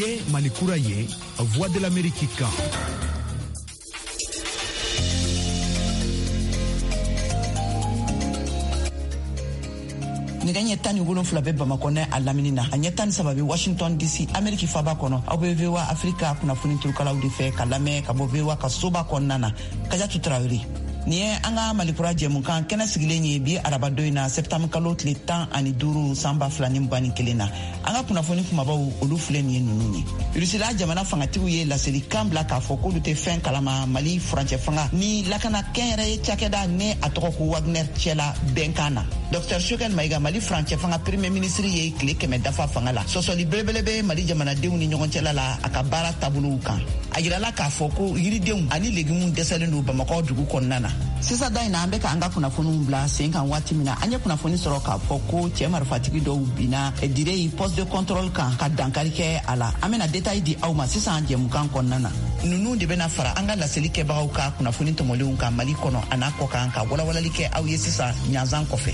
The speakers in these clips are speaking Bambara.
ye Mali kura ye Voix de l'Amérique kan. Nɛgɛ ɲɛ 17 bɛ Bamakɔ n'a a lamini na a ɲɛ 13 bɛ Washington DC Amérique faba kɔnɔ aw bɛ VOA Africa kunnafoni turukalaw de fɛ ka lamɛn ka bɔ VOA ka soba kɔnɔna na Kajatu Tarawele. Ni ye an ka Malikura jɛmukan kɛnɛ sigilen ye bi arabadon in na septembre kalo tile 15 san 2021 na an ka kunnafoni kumabaw olu filɛ nin ye ninnu ye. Rusila jamana fangatigiw ye laselikan bila k'a fɔ k'olu tɛ fɛn kalama Mali furancɛ fanga ni lakana kɛnyɛrɛye cakɛda ne a tɔgɔ ko Wagner cɛla bɛnkan na. Dr Choguel Maïga Mali furancɛ fanga premier ministre ye tile 100 dafa fanga la sɔsɔli belebele bɛ Mali jamanadenw ni ɲɔgɔn cɛla la a ka baara taabolow kan. A yirala k'a fɔ ko yiridenw ani legumes dɛsɛlen don Bamakɔ dugu kɔnɔna na. Sisan da in na an bɛ ka an ka kunnafoniw bila sen kan waati min na an ye kunnafoni sɔrɔ k'a fɔ ko cɛ marifatigi dɔw binna dire poste de contrôle kan ka dankari kɛ a la. An bɛna détail di aw ma sisan jɛmukan kɔnɔna na. Ninnu de bɛna fara an ka laseli kɛbagaw ka kunnafoni tɔmɔlenw kan Mali kɔnɔ a n'a kɔ kan ka walawalali kɛ aw ye sisan ɲanzan kɔfɛ.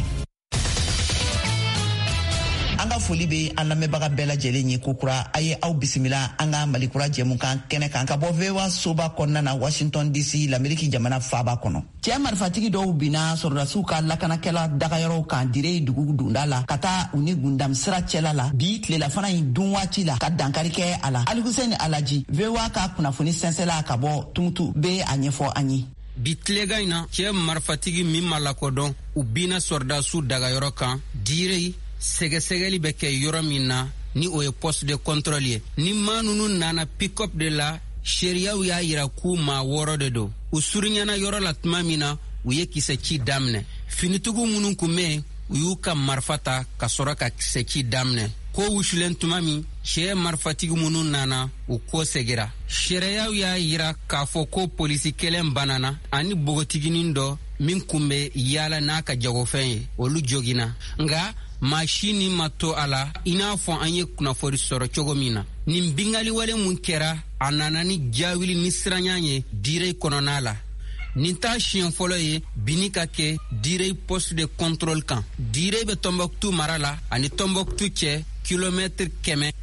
An ka foli bɛ an lamɛnbaga bɛɛ lajɛlen ye ko kura a ye aw bisimila an ka Malikura jɛmukan kɛnɛ kan ka bɔ VOA soba kɔnɔna na Washington DC l'Amérique jamana faaba kɔnɔ. Cɛ marifatigi dɔw binna sɔrɔdasiw ka lakanakɛla dagayɔrɔw kan dire dugu dunda la ka taa u ni gundam sira cɛla la bi tilelafana in dun waati la ka dankari kɛ a la. Ali Hussein Alaji VOA ka kunnafoni sɛnsɛla ka bɔ Tumutu bɛ a ɲɛfɔ an ye. Bi tilega in na cɛ marifatigi min ma lakodɔn u binna sɔrɔdasiw dagayɔrɔ kan dire sɛgɛsɛgɛli bɛ kɛ yɔrɔ min na ni o ye poste de contrôle ye. Ni maa nunu nana pick-up de la sariyaw y'a yira k'u maa 6 de don. U surunyana yɔrɔ la tuma min na u ye kisɛci daminɛ. Finitigiw minnu kun bɛ u y'u ka marifa ta ka sɔrɔ ka kisɛci daminɛ. Ko wusulen tuma min cɛ marifatigi minnu nana u ko segira. Sariyaw y'a yira k'a fɔ ko polisi kelen banana ani bogotiginin dɔ min kun bɛ yaala n'a ka jagofɛn ye olu jogina. Nga machine ma to a la i n'a fɔ an ye kunnafoni sɔrɔ cogo min na. Nin bingali wale mun kɛra a nana ni jawili ni siranya ye dire kɔnɔna la. Nin t'a siɲɛ fɔlɔ ye bini ka kɛ dire poste de contrôle kan. Dire bɛ Tombouctou mara la ani Tombouctou cɛ kilomètre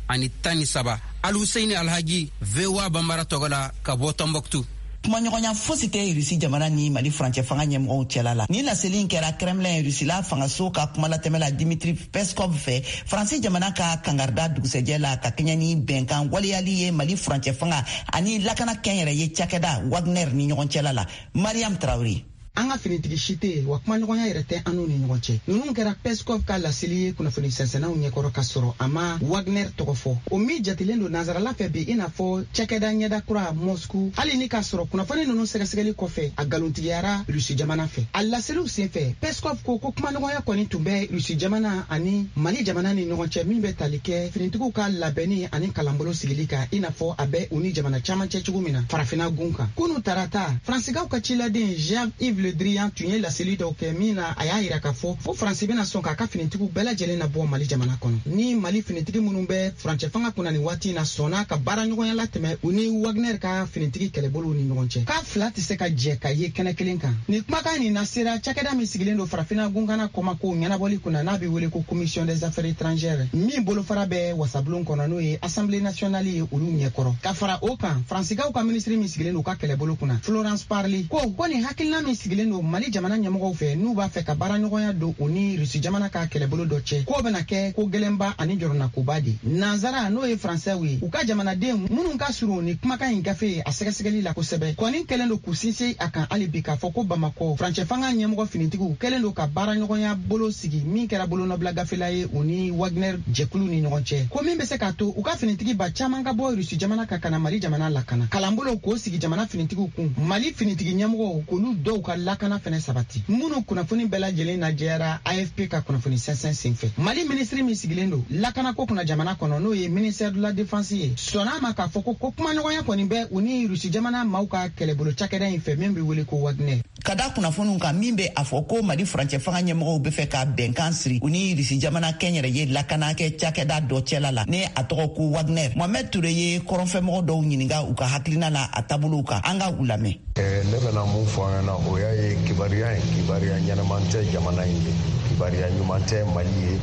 113. Ali Hussein Alhaji VOA Bambara tɔgɔ la ka bɔ Tombouctou. Kumaɲɔgɔnya fosi tɛ Rusi jamana ni Mali furancɛ fanga ɲɛmɔgɔw cɛla la. Ni laseli in kɛra Kremlin Rusila fangaso ka kumalatɛmɛ la Dimitri Peskov fɛ Faransi jamana ka kangarida dugusɛjɛ la ka kɛɲɛ ni bɛnkan waleyali ye Mali furancɛ fanga ani lakana kɛnyɛrɛye cakɛda Wagner ni ɲɔgɔn cɛla la. Mariam Traoré. An ka finitigi si tɛ wa kumaɲɔgɔnya yɛrɛ tɛ an ni ɲɔgɔn cɛ. Ninnu kɛra Peskov ka laseli ye kunnafoni sɛnsɛnnaw ɲɛkɔrɔ ka sɔrɔ a ma Wagner tɔgɔ fɔ. O min jatilen don nansarala fɛ bi i n'a fɔ cakɛda ɲɛda kura Moscou hali ni ka sɔrɔ kunnafoni ninnu sɛgɛsɛgɛli kɔfɛ a galontigiyara Rusi jamana fɛ. A laseliw senfɛ Peskov ko kumaɲɔgɔnya kɔni tun bɛ Rusi jamana ani Mali jamana ni ɲɔgɔn cɛ min bɛ tali kɛ finitigiw ka labɛnni ani kalanbolo sigili kan i n'a fɔ a bɛ u ni jamana caman cɛ cogo min na farafinna gun kan. Kunu tarata Faransigaw ka ciladen Jean-Yves Le Drian tun ye laseli dɔw kɛ min na a y'a yira k'a fɔ fo Faransi bɛna sɔn k'a ka finitigiw bɛɛ lajɛlen na bɔ Mali jamana kɔnɔ. Ni Mali finitigi minnu bɛ furancɛ fanga kunna nin waati in na sɔnna ka baara ɲɔgɔnya latɛmɛ u ni Wagner ka finitigi kɛlɛbolow ni ɲɔgɔn cɛ. K'a fila tɛ se ka jɛ ka ye kɛnɛ kelen kan. Ni kumakan nin na sera cakɛda min sigilen don farafinna gunkana kɔmako ɲɛnabɔli kunna n'a bɛ wele ko Commission des Affaires étrangères min bolofara bɛ wasabulon kɔnɔ n'o ye Assemblée nationale ye olu ɲɛkɔrɔ. Ka fara o kan Faransigaw ka ministre min sigilen don u ka kɛlɛbolo kunna Florence Parly ko nin hakilina min sigilen don Mali jamana ɲɛmɔgɔw fɛ n'u b'a fɛ ka baara ɲɔgɔnya don u ni Rusi jamana ka kɛlɛbolo dɔ cɛ k'o bɛna kɛ ko gɛlɛnba ani jɔrɔnakoba de. Nanzara n'o ye Français ye u ka jamanaden minnu ka surun ni kumakan in gafe a sɛgɛsɛgɛli la kosɛbɛ kɔni kɛlen don k'u sinsin a kan hali bi k'a fɔ ko Bamakɔ furancɛ fanga ɲɛmɔgɔ finitigiw kɛlen don ka baara ɲɔgɔnya bolo sigi min kɛra bolonɔbila gafela ye u ni Wagner jɛkulu ni ɲɔgɔn cɛ ko min bɛ se k'a to u ka finitigi ba caman ka bɔ Rusi jamana ka kana Mali jamana lakana kalanbolo k'o sigi jamana finitigiw kun Mali finitigi ɲɛmɔgɔw k'olu dɔw ka lakana fɛnɛ sabati. Minnu kunnafoni bɛɛ lajɛlen najɛra AFP ka kunnafoni sɛnsɛn senfɛ. Mali ministre min sigilen don lakanako kunna jamana kɔnɔ n'o ye ministère de la défense ye sɔnna ma k'a fɔ ko kumaɲɔgɔnya kɔni bɛ u ni Rusi jamana maaw ka kɛlɛbolo cakɛda in fɛ min bɛ wele ko Wagner. Ka da kunnafoniw kan min bɛ a fɔ ko Mali furancɛ fanga ɲɛmɔgɔw bɛ fɛ ka bɛnkan siri u ni Rusi jamana kɛnyɛrɛye lakana kɛ cakɛda dɔ cɛla la ne a tɔgɔ ko Wagner. Mohamed Touré ye kɔrɔnfɛmɔgɔ dɔw ɲininka u ka hakilina la a taabolow kan an ka u lamɛn. Ne bɛna mun fɔ an ɲɛna o y'a ye kibaruya ɲɛnaman tɛ jamana in ye kibaruya ɲuman tɛ Mali ye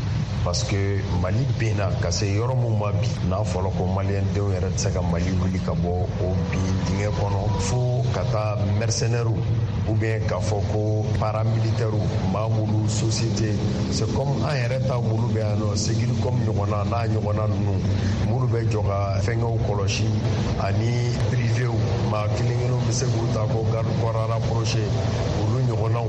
parce que Mali bena ka se yɔrɔ mun ma bi n'a fɔra ko maliyɛn denw yɛrɛ tɛ se ka Mali wuli ka bɔ o bin dingɛ kɔnɔ fo ka taa mercenaires ou bien k'a fɔ ko paramilitaires maa minnu société c'est comme an yɛrɛ ta minnu bɛ yan nɔ Segiricom ɲɔgɔnna n'a ɲɔgɔnna ninnu minnu bɛ jɔ ka fɛngɛw kɔlɔsi ani privéw maa kelen kelenw bɛ se k'u ta ko garde corps rapproché olu ɲɔgɔnnaw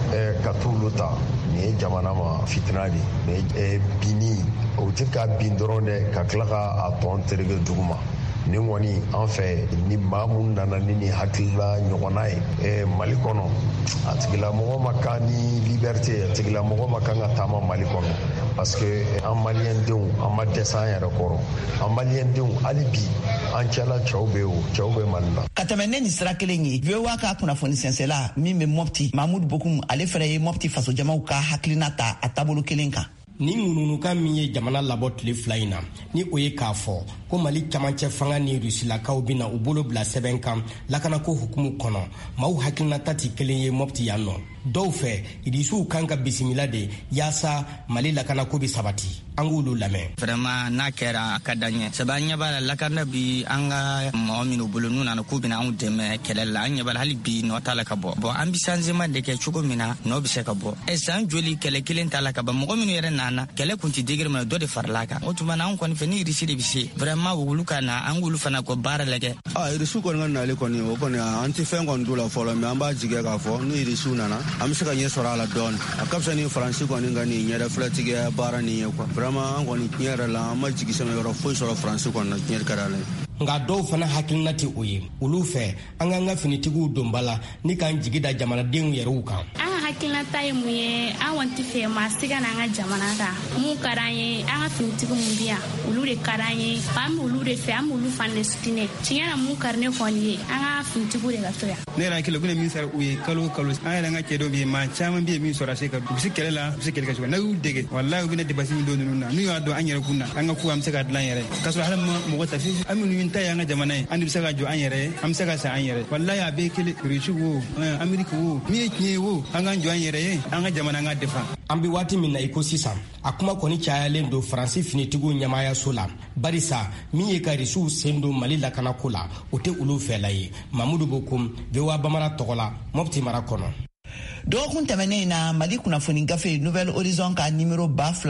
ka t'olu ta nin ye jamana ma fitina de mais binni o tɛ ka bin dɔrɔn dɛ ka tila ka a tɔn tereke duguma ni kɔni an fɛ ni maa mun nana ni nin hakilila ɲɔgɔnna ye Mali kɔnɔ a tigilamɔgɔ ma kan ni liberté a tigilamɔgɔ ma kan ka taama Mali kɔnɔ parce que an maliyɛn denw an ma dɛsɛ an yɛrɛ kɔrɔ an maliyɛn denw hali bi an cɛla cɛw bɛ o cɛw bɛ Mali la. Ka tɛmɛ ne ni sira kelen ye VOA ka kunnafoni sɛnsɛla min bɛ Mopti Mahmud Bokum ale fɛnɛ ye Mopti fasojamaw ka hakilina ta a taabolo kelen kan. Ni ŋununukan min ye jamana labɔ tile 2 in na ni o ye k'a fɔ ko Mali camancɛ fanga ni Rusilakaw bɛna u bolo bila sɛbɛn kan lakanako hukumu kɔnɔ maaw hakilinata tɛ kelen ye Mopti yan nɔ dɔw fɛ irisiw kan ka bisimila de yaasa Mali lakanako bɛ sabati an k'olu lamɛn. Vraiment n'a kɛra a ka d'an ye sabu an ɲɛ b'a la lakana bi an ka mɔgɔ minnu bolo n'u nana k'u bɛna anw dɛmɛ kɛlɛ la an ɲɛ b'a la hali bi nɔ t'a la ka bɔ bon an bɛ changement de kɛ cogo min na nɔ bɛ se ka bɔ san joli kɛlɛ kelen t'a la ka ban mɔgɔ minnu yɛrɛ nana kɛlɛ kun tɛ degré min na dɔ de farala kan o tuma na an kɔni fɛ ni irisi de bɛ se vraiment olu ka na an k'olu fana ko baara lajɛ. Irisiw kɔni ka nali kɔni o kɔni an tɛ fɛn kɔni t'o la fɔlɔ mais an b'a jigin k'a fɔ ni irisiw nana an bɛ se ka ɲɛ sɔrɔ a la dɔɔni a ka fisa ni Faransi kɔni ka nin ɲɛda filɛtigiya baara nin ye quoi vraiment an kɔni tiɲɛ yɛrɛ la an ma jigi sɛmɛ yɔrɔ foyi sɔrɔ Faransi kɔni na tiɲɛ ka d'Ala ye. Nka dɔw fana hakilina tɛ o ye olu fɛ an k'an ka finitigiw don ba la ni k'an jigi da jamanadenw yɛrɛw kan. An ka hakilinata ye mun ye an kɔni tɛ fɛ maa si ka na an ka jamana kan mun ka d'an ye an ka finitigi mun bɛ yan olu de ka d'an ye an bɛ olu de fɛ an bɛ olu fana de soutenir tiɲɛ na mun ka di ne kɔni ye an ka finitigiw de ka to yan. Ne yɛrɛ hakili la ko ne min sara u ye kalo kalo an yɛrɛ an ka cɛ dɔw bɛ yen maa caman bɛ yen min sɔrɔ a se ka u bɛ se kɛlɛ la u bɛ se kɛlɛ ka cogo n'a y'u dege walayi u bɛ ne debasi min don ninnu na n'u y'a dɔn an yɛrɛ kun na an ka ko an bɛ se ka dilan yɛrɛ k'a sɔrɔ hali mɔgɔ ta fiyewu an minnu ta ye an ka jamana ye an de bɛ se ka jɔ an yɛrɛ ye an bɛ se ka sa an yɛrɛ walayi a bɛɛ kelen Rusi wo Ameriki wo min ye tiɲɛ ye wo an k'an jɔ an yɛrɛ ye an ka jamana an ka defa. An bɛ waati min na i ko sisan a kuma kɔni cayalen don Faransi finitigiw ɲɛmaayaso la barisa min ye ka Rusiw sen don Mali lakanako la o tɛ olu fɛla ye. Mamudu Bokum VOA Bamara tɔgɔ la Mopti mara kɔnɔ. Dɔgɔkun tɛmɛnen na Mali kunnafoni gafe Nouvelle Horizon ka numéro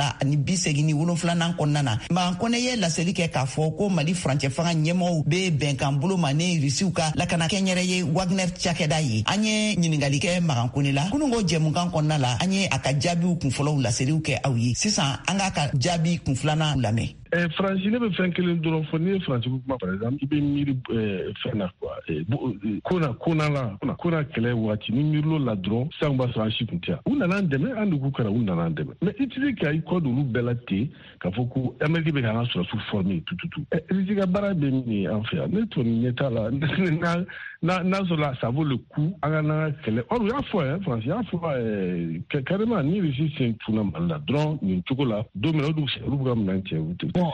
2087 kɔnɔna na Mankɔnɛ ye laseli kɛ k'a fɔ ko Mali furancɛ fanga ɲɛmɔgɔw bɛ bɛnkan bolo ma ni Rusiw ka lakana kɛnyɛrɛ ye Wagner cakɛda ye. An ye ɲininkali kɛ Magankone la kunungo jɛmukan kɔnɔna la an ye a ka jaabiw kunfɔlɔw laseliw kɛ aw ye. Sisan an k'a ka jaabi kunfilanan lamɛn. Faransi ne bɛ fɛn kelen dɔrɔn fɔ ni ye Faransi kuma par exemple i bɛ miiri fɛn na quoi kona kɛlɛ waati ni miirilo la dɔrɔn sisan b'a sɔrɔ an si tun tɛ yan u nana an dɛmɛ an de k'u kɛra u nana an dɛmɛ mais i tɛ se ka i kɔ don olu bɛɛ la ten k'a fɔ ko Amérique bɛ k'an ka sɔrɔsiw former tututu Russie ka baara bɛ min ye an fɛ yan ne tun ɲɛ t'a la n'a sɔrɔ la ça vaut le coup an ka n'an ka kɛlɛ or u y'a fɔ Faransi y'a fɔ carrément ni Russie sen tunna Mali la dɔrɔn nin cogo la don min na olu bɛ ka minɛn cɛ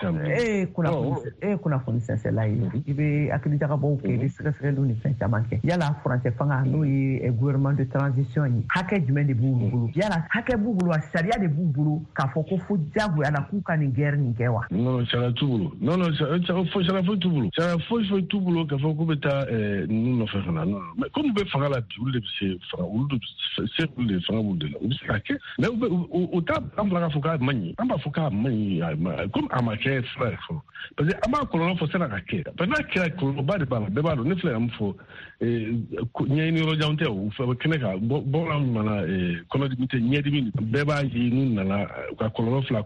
kunnafoni sɛnsɛla ye i bɛ hakilijakabɔw kɛ i bɛ sɛgɛsɛgɛliw ni fɛn caman kɛ yala furancɛ fanga n'o ye gouvernement de transition ye hakɛ jumɛn de b'u bolo yala hakɛ b'u bolo wa sariya de b'u bolo k'a fɔ ko fo diyagoya la k'u ka nin guerre nin kɛ wa. non sariya t'u bolo sariya foyi t'u bolo sariya foyi t'u bolo k'a fɔ k'u bɛ taa ninnu nɔfɛ fana non mais comme u bɛ fanga la bi olu de bɛ se fanga olu de se olu de fanga b'u de la u bɛ se ka kɛ mais u t'a an bila k'a fɔ k'a man ɲi an b'a fɔ k'a man ɲi comme a ma kɛ fila ye fɔlɔ parce que an b'a kɔlɔlɔ fɔ sani a ka kɛ parce que n'a kɛra kɔlɔlɔba de b'a la bɛɛ b'a dɔn ne filɛ ka mun fɔ ɲɛɲini yɔrɔ jan tɛ u fɛ kɛnɛ kan bɔra mana kɔnɔdimi tɛ ɲɛdimi bɛɛ b'a ye n'u nana u ka kɔlɔlɔ fila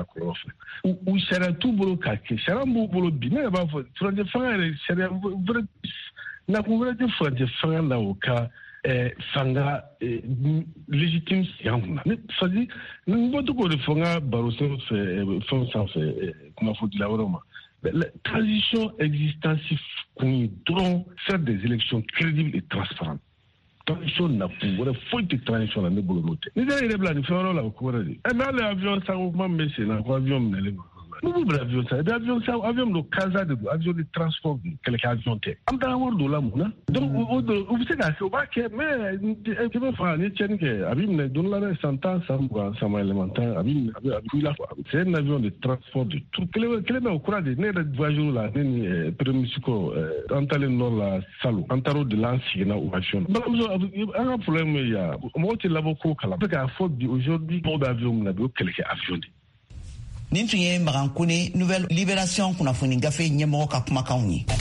u sariya t'u bolo k'a kɛ sariya b'u bolo bi ne yɛrɛ b'a fɔ furancɛ fanga yɛrɛ sariya nakun wɛrɛ tɛ furancɛ fanga la o ka fanga légitime siyan kunna c'est-à-dire n bɔ tɔgɔ de fɔ n ka baro fɛn sanfɛ kunnafoni wɛrɛw ma la transition existentielle kun ye dɔrɔn faire des élections crédibles et transparentes transition nakun wɛrɛ foyi tɛ transition la ne bolo n'o tɛ ni yɛrɛ bila nin fɛn wɛrɛw la o ko wɛrɛ de n'ale avion sanko kuma min bɛ sen na ko avion minɛlen don nous bla avion ça avion de casa de avion de transport quelque avion te am da war do la muna donc o se ka se o ba ke mais je me fa ni tienne que abim ne don la sentence ça m'a élémentaire abim la c'est un avion de transport de tout quel au courant de ne voyageurs là ni premisico antale no la salo antaro de lansi na ovation un problème il y a moi tu l'as beaucoup kala parce qu'à faute aujourd'hui pour d'avion na do quelque avion nin tun ye Magankune Nouvelle Libération kunnafoni gafe ɲɛmɔgɔ ka kumakanw ye.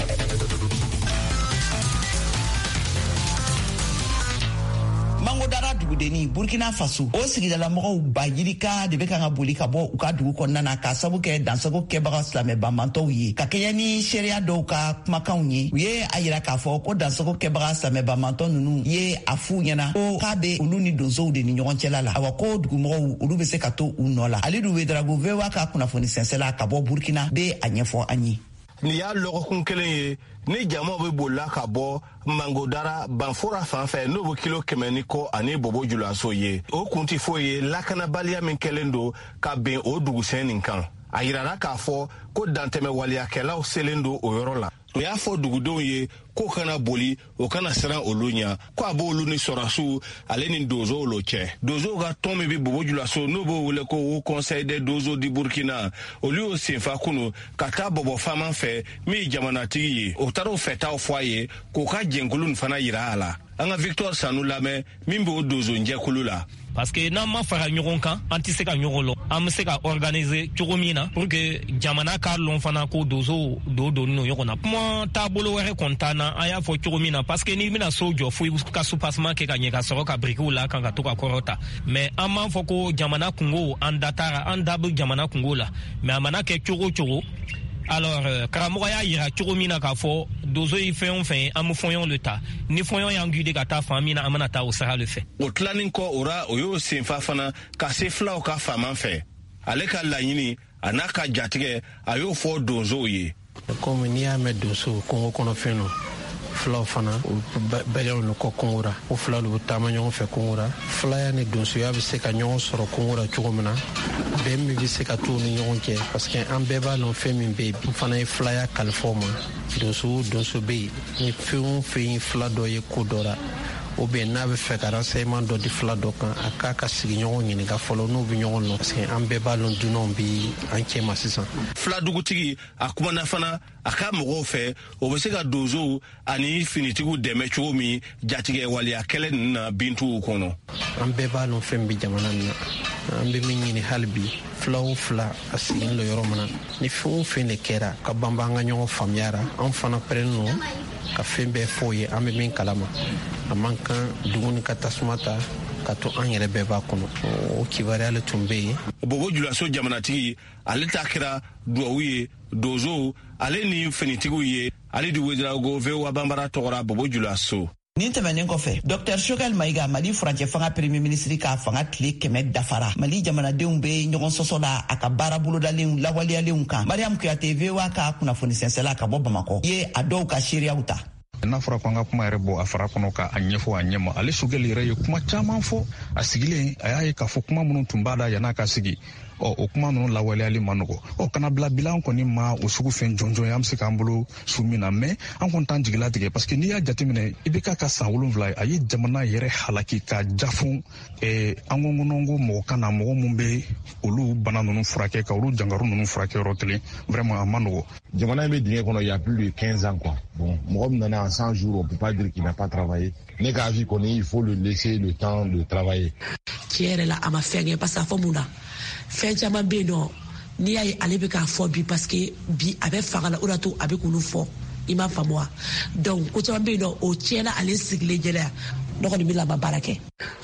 Mangodara dugudeni Burkina Faso o sigidala mɔgɔw ba yirika de bɛ kan ka boli ka bɔ u ka dugu kɔnɔna na ka sabu kɛ dansago kɛbaga silamɛ banbantɔw ye ka kɛɲɛ ni sariya dɔw ka kumakanw ye u ye a yira k'a fɔ ko dansago kɛbaga silamɛ banbantɔ ninnu ye a f'u ɲɛna ko k'a bɛ olu ni donsow de ni ɲɔgɔn cɛla la awa ko dugumɔgɔw olu bɛ se ka to u nɔ la Alidu Wedrago VOA ka kunnafoni sɛnsɛla ka bɔ Burkina bɛ a ɲɛfɔ an ye. Ni y'a lɔgɔkun kelen ye ni jamaw bɛ bolila ka bɔ Mangodara Banfora fanfɛ n'o bɛ kilo 100 ni kɔ ani Bobo Julaso ye o kun tɛ foyi ye lakanabaliya min kɛlen don ka bɛn o dugusɛn nin kan a yirara k'a fɔ ko dantɛmɛ waliyakɛlaw selen don o yɔrɔ la o y'a fɔ dugudenw ye k'o kana boli o kana siran olu ɲɛ ko a b'olu ni sɔrɔsiw ale ni donsow lo cɛ donsow ka tɔn min bɛ Bobo Julaso n'o b'o wele ko Haut Conseil des Donsos du Burkina olu y'o senfa kunu ka taa bɔbɔ faama fɛ min ye jamanatigi ye o taara o fɛtaw fɔ a ye k'o ka jɛnkulu nin fana yira a la an ka Victor Sanu lamɛn min b'o donso njɛkulu la. Parce que n'an ma fara ɲɔgɔn kan an tɛ se ka ɲɔgɔn lɔn an bɛ se ka organiser cogo min na pour que jamana k'a lɔn fana ko donso do donni no ɲɔgɔn na kuma taabolo wɛrɛ kɔni t'an na an y'a fɔ cogo min na parce que n'i bɛna so jɔ fo i ka soupassement kɛ ka ɲɛ ka sɔrɔ ka birikiw la kan ka to ka kɔrɔta mais an b'a fɔ ko jamana kungo an da taara an da bɛ jamana kungo la mais a mana kɛ cogo cogo. Alors, karamɔgɔ y'a yira cogo min na k'a fɔ donso ye fɛn o fɛn an bɛ fɔɲɔn le ta ni fɔɲɔn y'an guide ka taa fan min na an bɛna taa o sira le fɛ. O tilanin kɔ o y'o senfa fana ka se filaw ka faama fɛ ale ka laɲini a n'a ka jatigɛ a y'o fɔ donsow ye. Comme n'i y'a mɛn donso Kongo kɔnɔfɛn no filaw fana bɛlɛw ni kɔ Kongora o filaw de bɛ taama ɲɔgɔn fɛ Kongora filaya ni donsoya bɛ se ka ɲɔgɔn sɔrɔ Kongora cogo min na bɛn min bɛ se ka t'u ni ɲɔgɔn cɛ parce que an bɛɛ b'a dɔn fɛn min bɛ yen n fana ye filaya kalifaw ma donso bɛ yen ni fɛn o fɛn ye fila dɔ ye ko dɔ la ou bien n'a bɛ fɛ ka renseignement dɔ di fila dɔ kan a k'a ka sigi ɲɔgɔn ɲininka fɔlɔ n'u bɛ ɲɔgɔn lɔ parce que an bɛɛ b'a dɔn dunanw bi an cɛ ma sisan. Fila dugutigi a kumana fana a ka mɔgɔw fɛ o bɛ se ka donsow ani finitigiw dɛmɛ cogo min jatigɛ waleya kɛlɛ ninnu na bintuw kɔnɔ. An bɛɛ b'a dɔn fɛn bɛ jamana nin na an bɛ min ɲini hali bi fila o fila a sigilen don yɔrɔ min na ni fɛn o fɛn de kɛra ka banba an ka ɲɔgɔn faamuyara an fana pɛrɛnnen don ka fɛn bɛɛ fɔ ye an bɛ min kalama a man kan dumuni ka tasuma ta ka to an yɛrɛ bɛɛ b'a kɔnɔ o kibaruya le tun bɛ yen. Bobo Julaso jamanatigi ale ta kɛra duwawu ye donsow ale ni finitigiw ye Alidu Wedrago VOA Bambara tɔgɔra Bobo Julaso. Nin tɛmɛnen kɔfɛ Dr Choguel Maïga Mali furancɛ fanga premier ministre ka fanga tile 100 dafara Mali jamanadenw bɛ ɲɔgɔn sɔsɔ la a ka baara bolodalenw lawaleyalenw kan Mariam Kuyate VOA ka kunnafoni sɛnsɛla ka bɔ Bamakɔ ye a dɔw ka seereyaw ta. N'a fɔra ko an ka kuma yɛrɛ bɔ a fara kɔnɔ ka a ɲɛfɔ a ɲɛma ale Choguel yɛrɛ ye kuma caman fɔ a sigilen a y'a ye k'a fɔ kuma minnu tun b'a da yan'a ka sigi o kuma ninnu lawaleyali ma nɔgɔ kana bila bilan kɔni ma o sugu fɛn jɔnjɔn an bɛ se k'an bolo su min na mais an kɔni t'an jigila tigɛ parce que n'i y'a jateminɛ i bɛ ka san 7 a ye jamana yɛrɛ halaki ka jafun an ko mɔgɔ kan na mɔgɔ mun bɛ olu bana ninnu furakɛ ka olu jangaru ninnu furakɛ yɔrɔ kelen vraiment a ma nɔgɔ. Jamana in bɛ dingɛ kɔnɔ il y a plus de 15 ans quoi. Bon mɔgɔ min nana en 100 jours on peut pas dire qu'il n'a pas travaillé. Ne ka avis kɔni il faut le laisser le temps de travailler. Tiɲɛ yɛrɛ la a ma fɛn kɛ parce que a fɔ mun na fɛn caman bɛ yen nɔ n'i y'a ye ale bɛ k'a fɔ bi parce que bi a bɛ fanga la o de to a bɛ k'olu fɔ i m'a faamu wa donc ko caman bɛ yen nɔ o tiɲɛna ale sigilen jɛnɛya ne kɔni bɛ laban baara kɛ.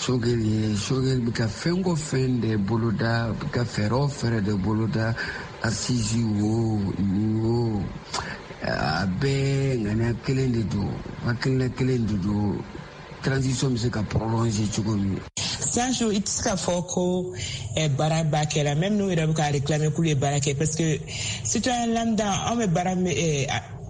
Choguel bɛ ka fɛn o fɛn de boloda bɛ ka fɛɛrɛ o fɛɛrɛ de boloda asisi wo a bɛɛ ŋaniya kelen de don hakilina kelen de don transition bɛ se ka prolonger cogo min. Sancho i tɛ se ka fɔ ko baara ba kɛra même n'u yɛrɛ bɛ ka réclamer k'u ye baara kɛ parce que citoyen lambda anw bɛ baara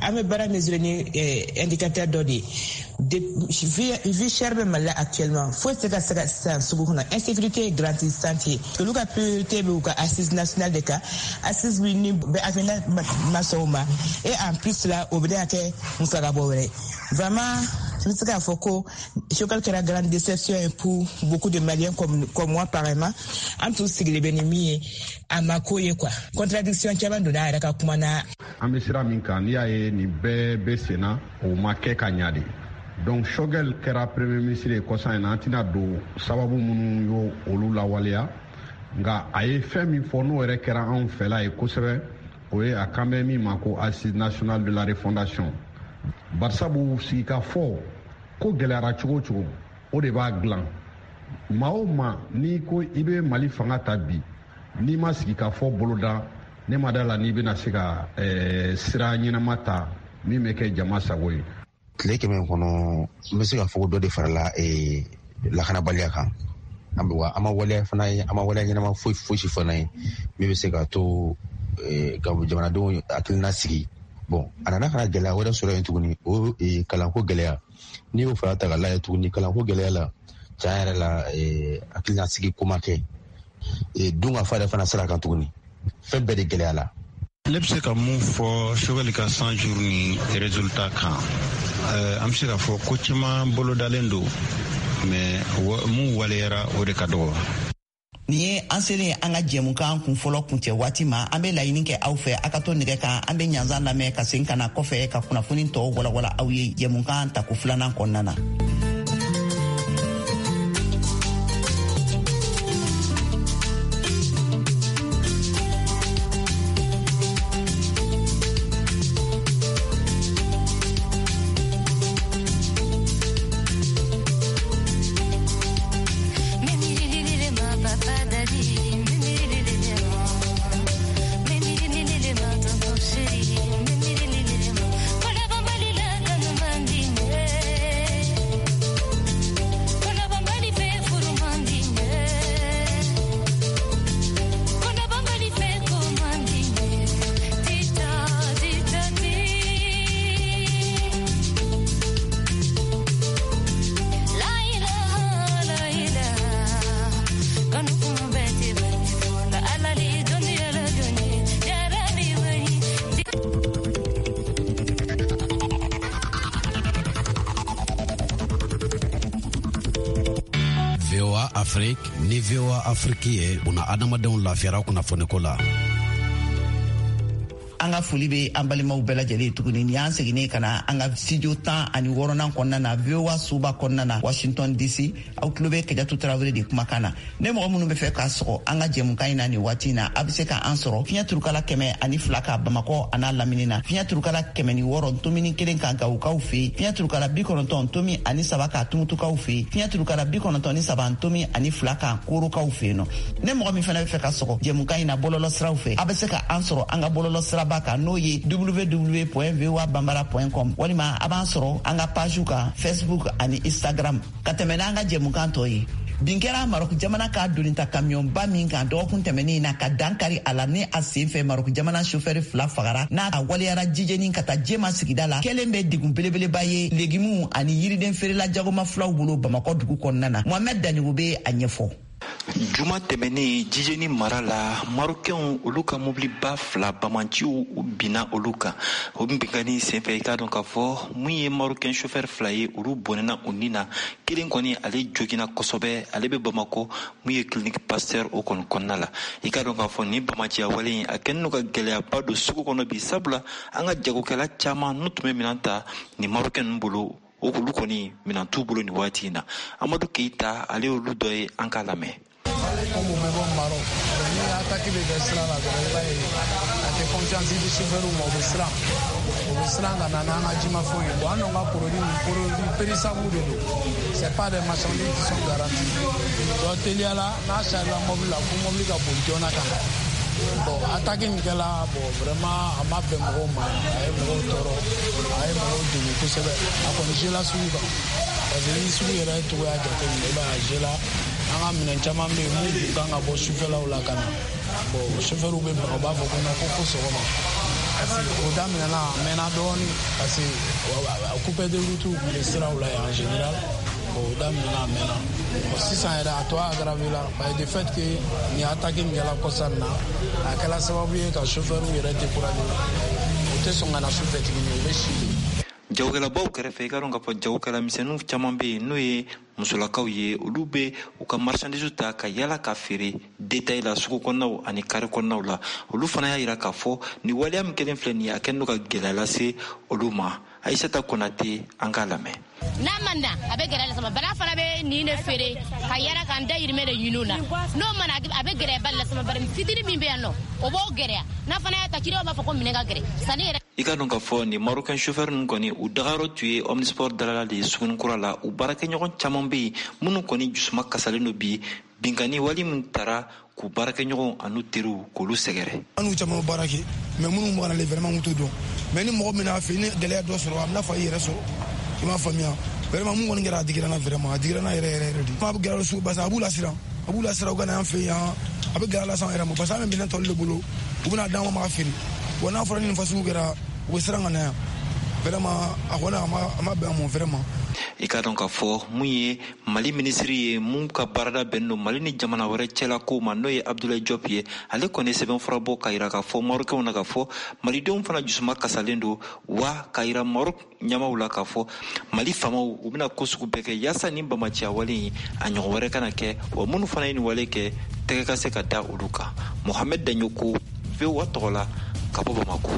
an bɛ baara mesurer ni indicateur dɔ de ye vie chère bɛ Mali la actuellement foyi tɛ se ka sisan sugu kɔnɔ insécurité est grandissante ye olu ka priorité bɛ u ka assise nationale de kan assise bi ni bɛ affaire masaw ma et en plus là o bɛ na kɛ musaka bɔ wɛrɛ vraiment je me dis qu'il faut que Choguel kɛra grande déception pour beaucoup de Maliens comme moi pareillement en tout sigile benimi a ma ko ye quoi contradiction caman donna a yɛrɛ ka kuma na an bɛ sira min kan n'i y'a ye nin bɛɛ bɛ senna o ma kɛ ka ɲa de donc Choguel kɛra premier ministre ye kɔsan in na an tɛna don sababu minnu y'o olu lawaleya nka a ye fɛn min fɔ n'o yɛrɛ kɛra anw fɛla ye kosɛbɛ o ye a kan bɛ min ma ko assise nationale de la refondation barisabu sigi ka fɔ ko gɛlɛyara cogo o cogo o de b'a dilan maa o maa n'i ko i bɛ Mali fanga ta bi n'i ma sigi ka fɔ boloda ne ma da la n'i bɛna se ka sira ɲɛnama ta min bɛ kɛ jama sago ye. tile kɛmɛ kɔnɔ n bɛ se ka fɔ ko dɔ de farala lakanabaliya kan an ma waleya fana ye an ma waleya ɲɛnama fosi fana ye min bɛ se ka to jamanadenw hakilina sigi bon a nana ka na gɛlɛya wɛrɛ sɔrɔ yen tuguni o kalanko gɛlɛya n'i y'o fara ta ka lajɛ tuguni kalanko gɛlɛya la tiɲɛ yɛrɛ la hakilina sigi ko ma kɛ dun ka fa yɛrɛ fana sira kan tuguni fɛn bɛɛ de gɛlɛya la. ne bɛ se ka mun fɔ Choguel ka 100 jours ni résultat kan an bɛ se ka fɔ ko caman bolodalen don mais mun waleyara o de ka dɔgɔ. Nin ye an selen an ka jɛmukan kun fɔlɔ kun cɛ waati ma an bɛ laɲini kɛ aw fɛ a ka to nɛgɛ kan an bɛ ɲanzan lamɛn ka segin ka na kɔfɛ ka kunnafoni tɔw walawala aw ye jɛmukan tako filanan kɔnɔna na. Afrique ni VOA Afrique ye una adamadenw lafiyara kunnafoniko la. An ka foli bɛ an balimaw bɛɛ lajɛlen tuguni ni y'an seginnen ka na an ka studio 16 kɔnɔna na VOA suba kɔnɔna na Washington DC aw tulo bɛ Kɛjatu Tarawele de kumakan na ne mɔgɔ minnu bɛ fɛ k'a sɔgɔ an ka jɛmukan in na nin waati in na a bɛ se ka an sɔrɔ fiɲɛ turukala 102 ka Bamakɔ a n'a lamini na fiɲɛ turukala 106 ntomini 1 ka Gawukaw fɛ yen fiɲɛ turukala 90 ntomi ani 3 ka Tumutukaw fɛ yen fiɲɛ turukala 93 ntomi ani 2 ka Korokaw fɛ yen nɔ ne mɔgɔ min fana bɛ fɛ ka sɔgɔ jɛmukan in na bɔlɔlɔ siraw fɛ a bɛ se ka an sɔrɔ an ka bɔlɔlɔ sira ka n'o ye www.voabambara.com walima a b'an sɔrɔ an ka pagew kan Facebook ani Instagram ka tɛmɛ n'an ka jɛmukan tɔ ye bin kɛra Maroc jamana ka donita kamiyɔnba min kan dɔgɔkun tɛmɛnen na ka dankari a la ne a sen fɛ Maroc jamana chauffeur 2 fagara n'a a waliyara jijɛni ka taa jɛma sigida la kɛlen bɛ degun belebeleba ye legimu ani yiriden feerela jagoma filaw bolo Bamakɔ dugu kɔnɔna na Mohamed Danigo bɛ a ɲɛfɔ. Juma tɛmɛnen jijɛni mara la Marokɛnw olu ka mobiliba 2 bamanciw binna olu kan o bɛnkani senfɛ i k'a dɔn k'a fɔ mun ye Marokɛn chauffeur 2 ye olu bɔnɛna o nin na kelen kɔni ale jogina kosɛbɛ ale bɛ Bamakɔ mun ye clinique Pasteur o kɔni kɔnɔna la i k'a dɔn k'a fɔ nin bamaciya wale in a kɛlen don ka gɛlɛyaba don sugu kɔnɔ bi sabula an ka jagokɛla caman n'u tun bɛ minɛn ta nin Marokɛn ninnu bolo olu kɔni minɛn t'u bolo nin waati in na Amadu Keyita ale olu dɔ ye an k'a lamɛn. Comme au même Maroc, ni attaque de Besra la a te confiance de chauffeur ou Besra. Besra dans un ajima fouille. Bon, on a produit périssables de l'eau. C'est pas des marchandises qui sont garanties. Donc, il y a là, la mobile, la mobile, la politique, bon, attaquer Nicolas, bon, vraiment, à ma belle Roma, à mon taureau, à mon demi, tout ça, à connaître la soude. Parce que les soudes, il y a tout à dire, an ka minɛn caman bɛ yen mun kan ka bɔ sufɛlaw la ka na bon chauffeur bɛ bɛn o b'a fɔ ko non ko fo sɔgɔma parce que o daminɛna a mɛnna dɔɔni parce que coupe de route tun bɛ siraw la en général o daminɛna a mɛnna sisan yɛrɛ a tɔ aggravé la parce que de fait que nin attaque min kɛla kɔsan na a kɛla sababu ye ka chauffeur yɛrɛ décourager o tɛ sɔn ka na sufɛ tuguni o bɛ si jagokɛlabaw kɛrɛfɛ i ka dɔn k'a fɔ jagokɛla misɛnninw caman bɛ yen n'o ye musolakaw ye olu bɛ u ka marchandise ta ka yala ka feere détail la sugu kɔnɔnaw ani carré kɔnɔnaw la olu fana y'a jira k'a fɔ nin waleya min kelen filɛ nin ye a kɛlen don ka gɛlɛya lase olu ma Aïssata Konate an k'a lamɛn. n'a man na a bɛ gɛrɛ lasama bana fana bɛ nin de feere ka yala k'an da yirimɛ de ɲini na n'o mana a bɛ gɛrɛ bali lasama bari fitiri min bɛ yan nɔ o b'o gɛrɛya n'a fana y'a ta kiriw b'a fɔ ko minɛ ka gɛrɛ sani yɛrɛ. I ka dɔn k'a fɔ nin marocain chauffeur ninnu kɔni u dagayɔrɔ tun ye Omnisport dalala de ye Sugunikura la u baarakɛɲɔgɔn caman bɛ yen minnu kɔni jusuma kasalen don bi binkani wali min taara k'u baarakɛɲɔgɔn an'u teriw k'olu sɛgɛrɛ. An n'u caman baara kɛ mais minnu b'a la vraiment t'o dɔn mais ni mɔgɔ min n'a fɛ ni gɛlɛya dɔ sɔrɔ a bɛna fɔ i yɛrɛ sɔrɔ i m'a faamuya vraiment mun kɔni kɛra a digira na vraiment a digira na yɛrɛ de. A bɛ gɛlɛya sugu parce que a b'u lasira u ka na an fɛ yan a bɛ gɛlɛya lase an yɛrɛ ma parce que an bɛ minɛn tɔli de bolo u bɛna d'an ma feere wa n'a fɔra ni nin fasugu kɛra u bɛ siran ka na yan vraiment a kɔni a ma bɛn a ma vraiment. I ka dɔn k'a fɔ mun ye Mali minisiri ye mun ka baarada bɛn don Mali ni jamana wɛrɛ cɛla ko ma n'o ye Abdoulaye Diop ye ale kɔni sɛbɛnfura bɔ ka jira k'a fɔ Marokɛnw na k'a fɔ Malidenw fana jusuma kasalen don wa ka jira Marok ɲɛmaw la k'a fɔ Mali faamaw u bɛna ko sugu bɛɛ kɛ yaasa ni bamaciya wale in a ɲɔgɔn wɛrɛ kana kɛ wa minnu fana ye nin wale kɛ tɛgɛ ka se ka da olu kan. Mohamed Danyoko VOA tɔgɔ la ka bɔ Bamako.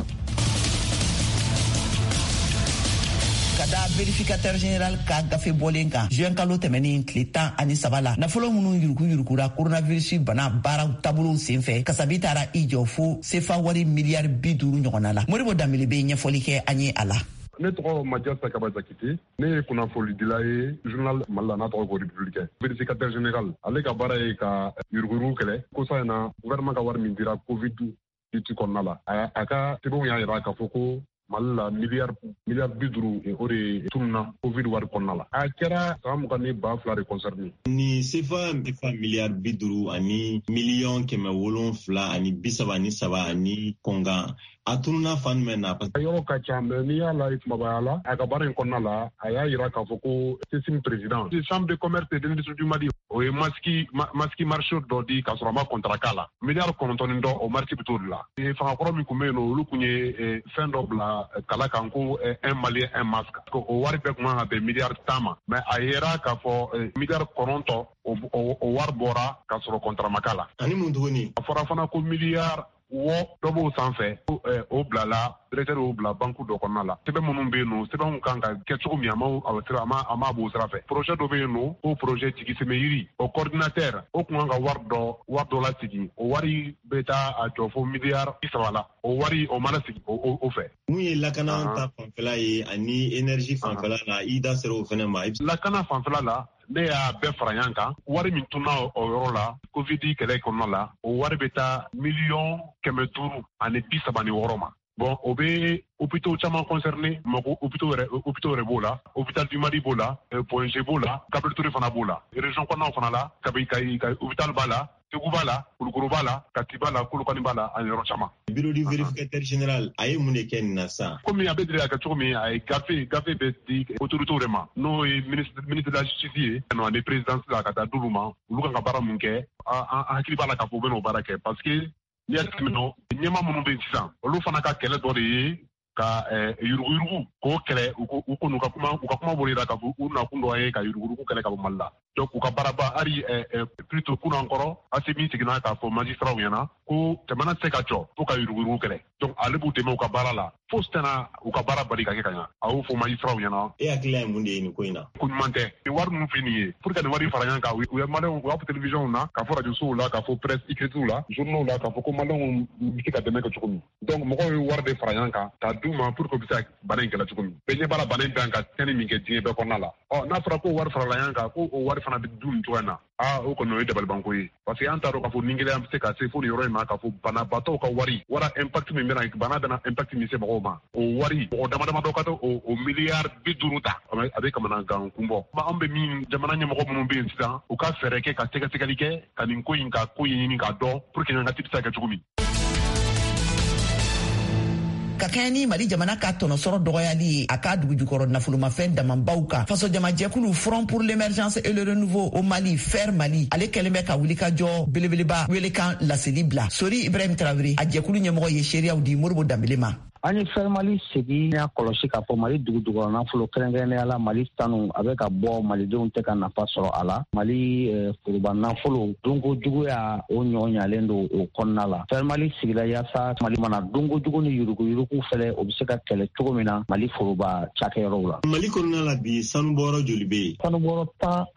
Kada vérificateur général ka gafe bɔlen kan juin kalo tɛmɛnin tile 13 la nafolo minnu yurukuyurukura coronavirus bana baaraw taabolow senfɛ kasabi taara i jɔ fo sefa wari miliyari 50 ɲɔgɔnna la. Moribo Danbele bɛ ɲɛfɔli kɛ an ye a la. Ne tɔgɔ Madiasa Kaba Jakite, ne ye kunnafolidila ye journal Mali la n'a tɔgɔ ko Républicain. Vérificateur général ale ka baara ye ka yuruguyurugu kɛlɛ kosa in na gouvernement ka wari min dira Covid kɔnɔna la a ka sɛbɛnw y'a jira k'a fɔ ko Mali la miliyari 50 o de tununa Covid wari kɔnɔna la. A kɛra san 22 de concerné. Ni sefa miliyari 50 ani miliyɔn 700 ani 33 ani kɔngan a tununa fan jumɛn na? Yɔrɔ ka ca mais n'i y'a la i kumabaya la a ka baara in kɔnɔna la a y'a jira k'a fɔ ko sesime président chambre de commerce et d'industrie du Mali o ye masque marché dɔ di k'a sɔrɔ a ma contrat k'a la miliyari 9 dɔ o marché bɛ t'o de la. Fangakɔrɔ min tun bɛ yen nɔ olu tun ye fɛn dɔ bila kala kan ko un malien un masque o wari bɛɛ tun kan ka bɛn miliyari 10 ma mais a yera k'a fɔ miliyari 9 o wari bɔra k'a sɔrɔ contrat ma k'a la. Ani mun tuguni? A fɔra fana ko miliyari dɔ b'o sanfɛ o bilala directeur y'o bila banque dɔ kɔnɔna la. Sɛbɛn minnu bɛ yen nɔ sɛbɛnw kan ka kɛ cogo min a ma b'o sira fɛ. Projet dɔ bɛ yen nɔ o projet Tigi Sɛmɛ Yiri o coordinateur o kun kan ka wari dɔ lasigi o wari bɛ taa a jɔ fo miliyari 30 la o wari o mana sigi o fɛ. Mun ye lakana ta fanfɛla ye ani énergie fanfɛla la i da sera o fɛnɛ ma? Lakana fanfɛla la ne y'a bɛɛ fara ɲɔgɔn kan wari min tunna o yɔrɔ la Covid kɛlɛ kɔnɔna la o wari bɛ taa miliyɔn 500 ani 36 ma. Bon o bɛ hôpitaux caman concerné mako hôpitaux yɛrɛ b'o la hôpital du Mali b'o la Point G b'o la Gabriel Touré fana b'o la région kɔnɔnaw fana la Kayi hôpital b'a la Segu b'a la Kulukoro b'a la Kati b'a la Kolokani b'a la ani yɔrɔ caman. Bureau du vérificateur général a ye mun de kɛ nin na sa? Komi a bɛ deli ka kɛ cogo min a ye gafe bɛ di autorités de ma n'o ye ministre de la justice ye ani présidence la ka taa d'olu ma olu kan ka baara mun kɛ an hakili b'a la k'a fɔ u bɛ n'o baara kɛ parce que n'i y'a tɛmɛ ɲɛmaa minnu bɛ yen sisan olu fana ka kɛlɛ dɔ de ye ka yuruguyurugu k'o kɛlɛ u kɔni u ka kuma bolo yira k'a fɔ u nakun dɔ ye ka yuruguyurugu kɛlɛ ka bɔ Mali la. Donc u ka baaraba hali plutôt kunun kɔrɔ ACMI seginna k'a fɔ magistraw ɲɛna ko jamana tɛ se ka jɔ fo ka yuruguyurugu kɛlɛ. Donc ale b'u dɛmɛ u ka baara la fo tɛna u ka baara bali ka kɛ ka ɲa a y'o fɔ magistraw ɲɛna. E hakilila ye mun de ye nin ko in na? Ko ɲuman tɛ ni wari ninnu filɛ nin ye pour que nin wari fara ɲɔgɔn kan u ye maliyɛnw u y'a fɔ télévision na k'a fɔ radio sow la k'a fɔ presse écrite la journaux la k'a fɔ ko maliyɛnw bɛ se ka dɛmɛ kɛ cogo min. Donc mɔgɔw ye wari de fara ɲɔgɔn kan k'a d'u ma pour que u bɛ se ka bana in kɛlɛ cogo min. Bɛɛ ɲɛ b'a la bana in bɛ ka tiɲɛni min kɛ diɲɛ bɛɛ kɔnɔna la. N'a fɔra ko wari farala ɲɔgɔn kan ko o wari fana bɛ dun nin cogoya in na o kɔni o ye dabalibanko ye parce que an t'a dɔn k'a fɔ ni gɛlɛya bɛ se ka se fo nin yɔrɔ in ma k'a fɔ banabaatɔw ka wari impact min bɛna bana bɛna impact min se mɔgɔw ma o wari mɔgɔ dama dɔ ka taa o miliyari 50 ta a bɛ kamanagan kun bɔ. An bɛ min jamana ɲɛmɔgɔ minnu bɛ yen sisan u ka fɛɛrɛ kɛ ka sɛgɛsɛgɛli kɛ ka nin ko in ka ko ɲini k'a dɔn pour que ɲangati bɛ se ka kɛ cogo min. ka kɛɲɛ ni Mali jamana ka tɔnɔsɔrɔ dɔgɔyali ye a ka dugujukɔrɔ nafolomafɛn damanbaw kan. Faso jamajɛkulu Front pour l'émergence et le renouveau au Mali, FAIRE Mali, ale kɛlen bɛ ka wulikajɔ belebeleba welekan laseli bila. Sori Ibrahim Traoré a jɛkulu ɲɛmɔgɔ ye seereyaw di Moribo Danbele ma. An ye FAIRE Mali segi y'a kɔlɔsi k'a fɔ Mali dugujukɔrɔ nafolo kɛrɛnkɛrɛnnenya la Mali sanu a bɛ ka bɔ malidenw tɛ ka nafa sɔrɔ a la. Mali foroba nafolo donkojugu y'a o ɲɔɲalen don o kɔnɔna la. FAIRE Mali sigila yaasa Mali mana donkojugu ni yuruguyurugu fɛlɛ o bɛ se ka kɛlɛ cogo min na Mali foroba cakɛyɔrɔw la. Mali kɔnɔna la bi sanubɔyɔrɔ joli bɛ yen? Sanubɔyɔrɔ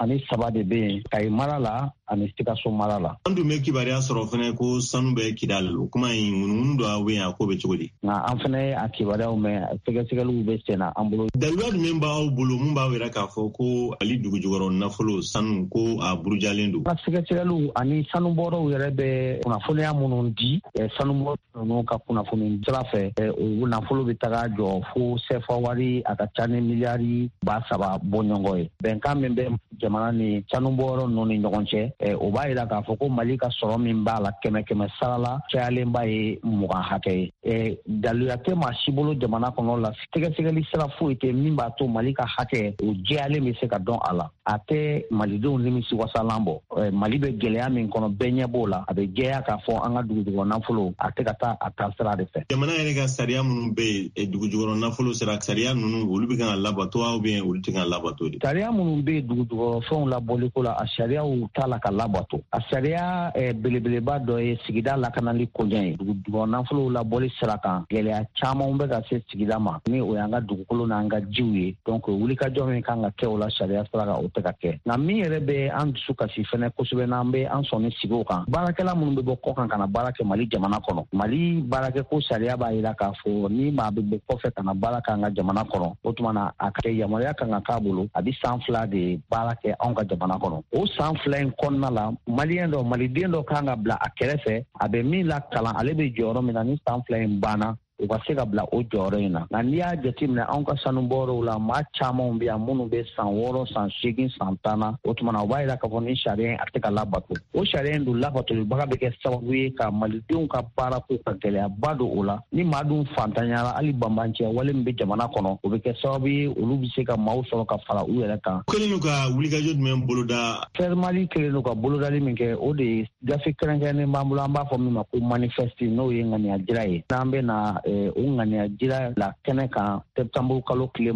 13 de bɛ yen Kayi mara la ani Sikaso mara la. An dun bɛ kibaruya sɔrɔ fɛnɛ ko sanu bɛ Kidali o kuma in ŋunuŋunu dɔ a bɛ yen a ko bɛ cogo di? Nka an fɛnɛ a kibaruyaw mɛn sɛgɛsɛgɛliw bɛ sen na an bolo. Daluya jumɛn b'aw bolo mun b'a yira k'a fɔ ko Mali dugujukɔrɔ nafolo sanu ko a burujalen don? Sɛgɛsɛgɛliw ani sanubɔyɔrɔw yɛrɛ bɛ kunnafoniya minnu di sanubɔyɔrɔ ninnu ka kunnafoni sira fɛ o nafolo bɛ taga jɔ fo CFA wari a ka ca ni miliyari 3,000 bɔɲɔgɔn ye. Bɛnkan min bɛ jamana ni sanubɔyɔrɔ ninnu ni ɲɔgɔn cɛ o b'a yira k'a fɔ ko Mali ka sɔrɔ min b'a la 100 sara la cayalenba ye 20 hakɛ ye. Daluya tɛ maa si bolo jamana kɔnɔ la sɛgɛsɛgɛli sira foyi tɛ min b'a to Mali ka hakɛ o jɛyalen bɛ se ka dɔn a la. A tɛ malidenw nimisi wasalan bɔ. Mali bɛ gɛlɛya min kɔnɔ bɛɛ ɲɛ b'o la a bɛ jɛya k'a fɔ an ka dugujukɔrɔ nafolo a tɛ ka taa a taasira de fɛ. Jamana yɛrɛ ka sariya minnu bɛ yen dugujukɔrɔ nafolo sera sariya ninnu olu bɛ kan ka labato ou bien olu tɛ kan ka labato de? Sariya minnu bɛ yen dugujukɔrɔ fɛnw labɔliko la a sariyaw t'a la ka labato. A sariya belebeleba dɔ ye sigida lakanali koɲɛ ye. Dugujukɔrɔ nafolo labɔli sira kan gɛlɛya caman bɛ ka se sigida ma ni o y'an ka dugukolo n'an ka jiw ye. Donc wulikajɔ min kan ka kɛ o la sariya sira kan o tɛ ka kɛ. Nka min yɛrɛ bɛ an dusu kasi fɛnɛ kosɛbɛ n'an bɛ an sɔnni sigi o kan. Baarakɛla minnu bɛ bɔ kɔ kan ka na baara kɛ Mali jamana kɔnɔ. Mali baarakɛko sariya b'a jira k'a fɔ ni maa bɛ bɔ kɔfɛ ka na baara kɛ an ka jamana kɔnɔ o tuma na a ka kɛ yamaruya kan ka k'a bolo a bɛ san 2 de baara kɛ anw ka jamana kɔnɔ. O san 2 in kɔnɔna la maliyɛn dɔ maliden dɔ kan ka bila a kɛrɛfɛ a bɛ min la kalan ale bɛ jɔyɔrɔ min na ni san 2 in banna u ka se ka bila o jɔyɔrɔ in na. Nka n'i y'a jateminɛ anw ka sanubɔyɔrɔw la maa camanw bɛ yan minnu bɛ san 6 san 8 san 10 na o tuma na o b'a jira k'a fɔ ni sariya in a tɛ ka labato. O sariya in dun labatolibaga bɛ kɛ sababu ye ka malidenw ka baarako ka gɛlɛyaba don o la. Ni maa dun fantanyara hali banbancɛ wale min bɛ jamana kɔnɔ o bɛ kɛ sababu ye olu bɛ se ka maaw sɔrɔ ka fara u yɛrɛ kan. Kɛlen don ka wulikajɔ jumɛn boloda? FAIRE Mali kɛlen don ka bolodali min kɛ o de ye gafe kɛrɛnkɛrɛnnen b'an bolo an b'a fɔ min ma ko manifeste n'o ye ŋaniya jira ye. N'an bɛ na o ŋaniya jira la kɛnɛ kan septembre kalo tile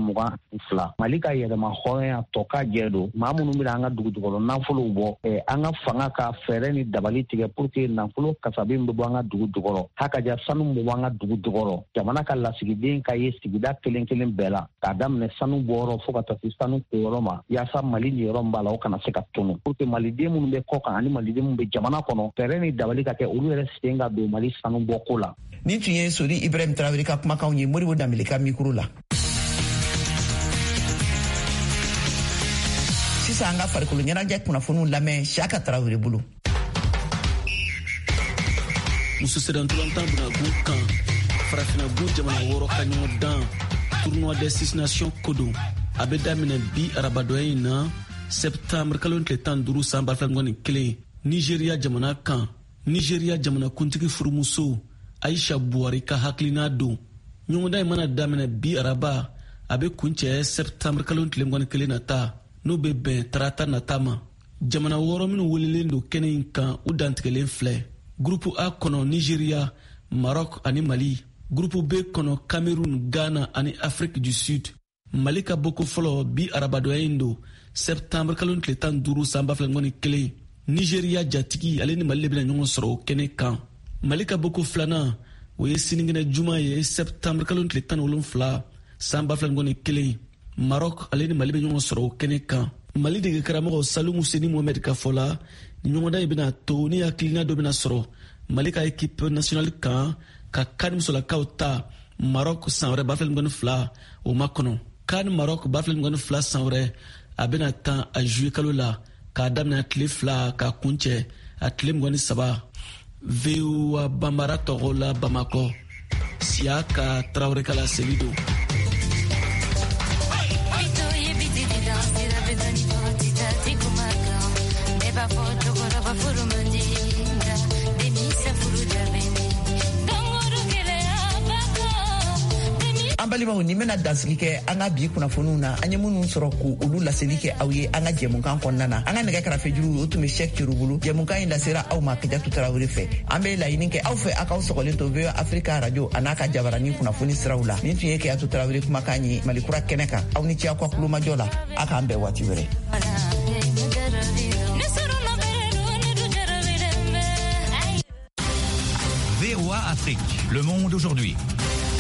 22 Mali ka yɛlɛma hɔrɔnya tɔ ka jɛ don maa minnu bɛna an ka dugujukɔrɔ nafolow bɔ an ka fanga ka fɛɛrɛ ni dabali tigɛ pour que nafolo kasabi min bɛ bɔ an ka dugu jukɔrɔ hakaja sanu min bɛ bɔ an ka dugu jukɔrɔ jamana ka lasigiden ka ye sigida kelen kelen bɛɛ la k'a daminɛ sanu bɔyɔrɔ fo ka taa se sanu koyɔrɔ ma yaasa Mali niyɔrɔ min b'a la o kana se ka tunu pour que maliden minnu bɛ kɔ kan ani maliden minnu bɛ jamana kɔnɔ fɛɛrɛ ni dabali ka kɛ olu yɛrɛ sen ka don Mali sanu bɔko la. Nin tun ye Sori Ibrahim Traoré ka kumakanw ye Moribo Danbele ka mikro la. Sisan an ka farikolo ɲɛnajɛ kunnafoniw lamɛn Saka Traoré bolo. Muso sedantulantan bɛna gun kan farafina gun jamana 6 ka ɲɔgɔn dan tournoi des 6 nations kodo a bɛ daminɛ bi arabadɔya in na septembre kalo tile 15 san 2021 Nigeria jamana kan Nigeria jamana kuntigi furumuso Aisha Buhari ka hakilina don ɲɔgɔndan in mana daminɛ bi araba a bɛ kuncɛ septembre kalo tile 21 nata n'o bɛ bɛn tarata nata ma jamana 6 minnu welilen don kɛnɛ in kan u dantigɛlen filɛ groupe A kɔnɔ Nigeria Maroc ani Mali groupe B kɔnɔ Cameroun Ghana ani Afrique du Sud Mali ka boko fɔlɔ bi arabadɔya in don septembre kalo tile 15 san 2021 Nigeria jatigi ale ni Mali bɛna ɲɔgɔn sɔrɔ o kɛnɛ kan Mali ka boko filanan o ye sinikɛnɛ juma ye septembre kalo tile 17 san 2021 Maroc ale ni Mali bɛ ɲɔgɔn sɔrɔ o kɛnɛ kan Mali dege karamɔgɔ Salou Mouseni Mohamed ka fɔ la ɲɔgɔndan in bɛna to ni hakilina dɔ bɛna sɔrɔ Mali ka équipe nationale kan ka CAN musolakaw ta Maroc san wɛrɛ 2022 o ma kɔnɔ CAN Maroc 2022 san wɛrɛ a bɛna tan a juillet kalo la k'a daminɛ tile 2 k'a kuncɛ a tile 23 VOA Bambara tɔgɔ la Bamakɔ Siaka Traoré kala seli don. balimaw ni bena dansigi kɛ an ka bi kunnafoniw na an ye minnu sɔrɔ k' olu laseli kɛ aw ye an ka jɛmukan kɔnɔna na an ka nɛgɛ kɛrɛfɛ juru o tun bɛ Cheick Thioru bolo. Jɛmukan in lasera aw ma Kajatu Tarawele fɛ. An bɛ laɲini kɛ aw fɛ aw k'aw sɔgɔlen to VOA Africa radio a n'a ka jabaranin kunnafoni siraw la. Nin tun ye Kajatu Tarawele kumakan ye Malikura kɛnɛ kan. Aw ni ce aw ka kulomajɔ la. A k'an bɛn waati wɛrɛ. VOA Afrique, le monde aujourd'hui.